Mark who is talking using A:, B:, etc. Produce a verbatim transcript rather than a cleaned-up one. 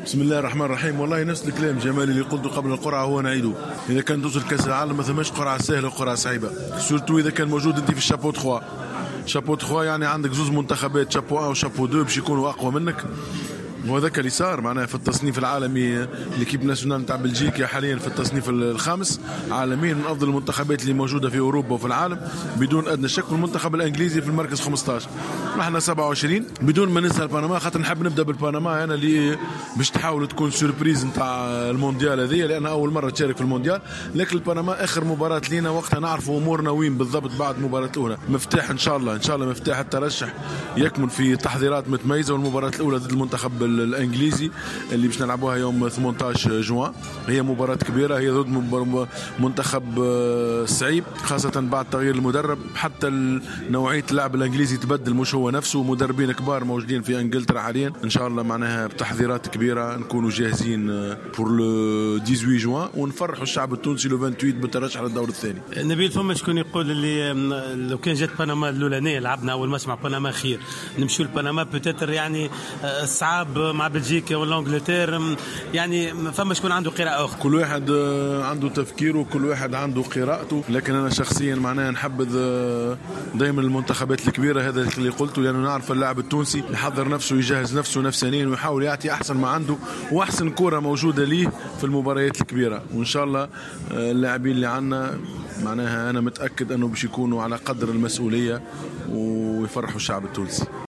A: بسم الله الرحمن الرحيم. والله نفس الكلام جمالي اللي قلته قبل القرعه هو نعيده. اذا كان توصل كاس العالم ما ثماش قرعه سهله وقرعه صعيبه، سورتو اذا كان موجود انت في الشابو ثلاثة. شابو ثلاثة يعني عندك زوز منتخبات شابو واحد وشابو اثنين باش يكونوا اقوى منك، وهذاك اللي صار معناها في التصنيف العالمي. ليكيب ناسيونال نتاع بلجيكا حاليا في التصنيف الخامس عالميا من افضل المنتخبات اللي موجوده في اوروبا وفي العالم بدون ادنى شك، والمنتخب الانجليزي في المركز خمسطاش، احنا سبعة وعشرين. بدون ما ننسى البنما، خاطر نحب نبدا بالبنما انا اللي باش تحاول تكون سوربريز نتاع المونديال هذه، لان اول مره تشارك في المونديال. لكن البنما اخر مباراه لينا وقتها نعرفوا امورنا وين بالضبط بعد المباراه الاولى. مفتاح ان شاء الله ان شاء الله مفتاح الترشح يكمن في تحضيرات متميزه، والمباراه الاولى ضد المنتخب الانجليزي اللي باش نلعبوها يوم ثمانية عشر جوان. هي مباراة كبيرة، هي ضد منتخب صعيب خاصة بعد تغيير المدرب. حتى نوعية اللعب الانجليزي تبدل، مش هو نفسه، مدربين كبار موجودين في انجلترا حاليا. ان شاء الله معناها بتحضيرات كبيرة نكونوا جاهزين بور لو ثمانية عشر جوان ونفرحوا الشعب التونسي لو ثمانية وعشرين بالترشح للدور الثاني.
B: نبيل، فما شكون يقول اللي لو كان جات بنما الاولانيه لعبنا اول ماتش مع بنما خير، نمشيو لبنما بوتيتر يعني الصعاب مع بلجيكا ولا انجلترا، يعني فما شكون عنده قراءة أخرى.
A: كل واحد عنده تفكيره وكل واحد عنده قراءته، لكن أنا شخصيا معناها نحبذ دائما المنتخبات الكبيرة. هذا اللي قلته لأنه يعني نعرف اللاعب التونسي يحضر نفسه يجهز نفسه نفسانيا ويحاول يعطي أحسن ما عنده وأحسن كرة موجودة ليه في المباريات الكبيرة. وإن شاء الله اللاعبين اللي عنا معناها أنا متأكد أنه باش يكونوا على قدر المسؤولية ويفرحوا الشعب التونسي.